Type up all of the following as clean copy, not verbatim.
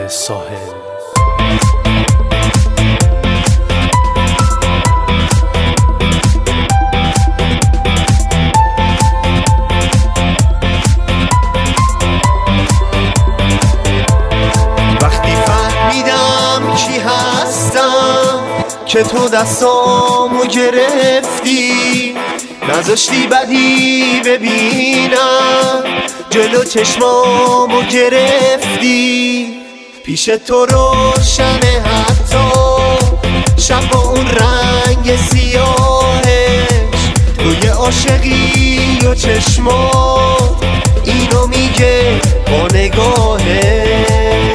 ساحل. وقتی فهمیدم کی هستم که تو دستامو گرفتی، نذاشتی بدی ببینم، جلو چشمامو گرفتی. پیش تو روشنه حتی شب با اون رنگ سیاهش، توی عاشقی و چشمات اینو میگه با نگاهش.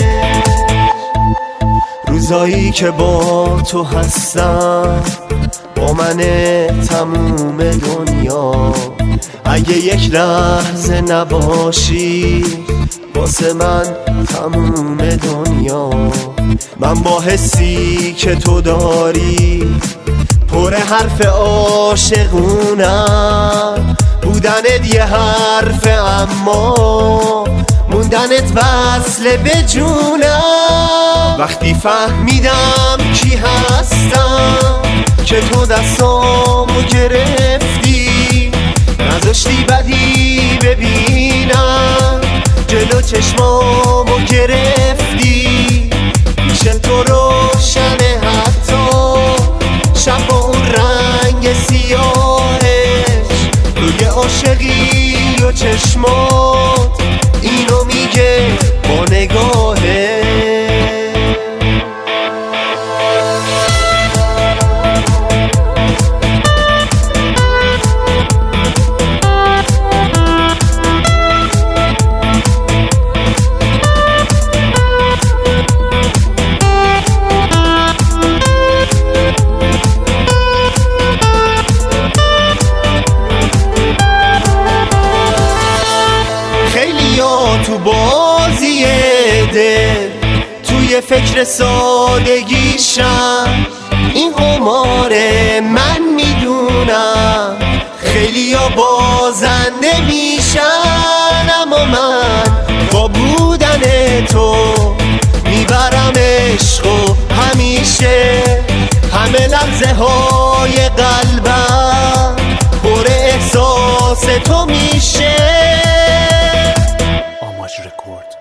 روزایی که با تو هستم با من تموم دنیا، اگه یک لحظه نباشی واسه من تموم دنیا. من با حسی که تو داری پر حرف عاشقونم، بودنت یه حرف اما موندنت وصله به جونم. وقتی فهمیدم کی هستم که تو دستامو گرفتی، نذاشتی بدی ببینم، جلو چشمامو گرفتی. پیش تو روشنه حتی شب با اون رنگ سیاهش، روی عاشقی و چشمات اینو میگه با نگاهش. تو بازی دل توی فکر سادگیشم، این قماره من میدونم خیلی ها بازنده میشن، اما من با بودن تو میبرم عشق و همیشه همه لحظه های قلبم پر احساس تو میشه. آماج رکورد.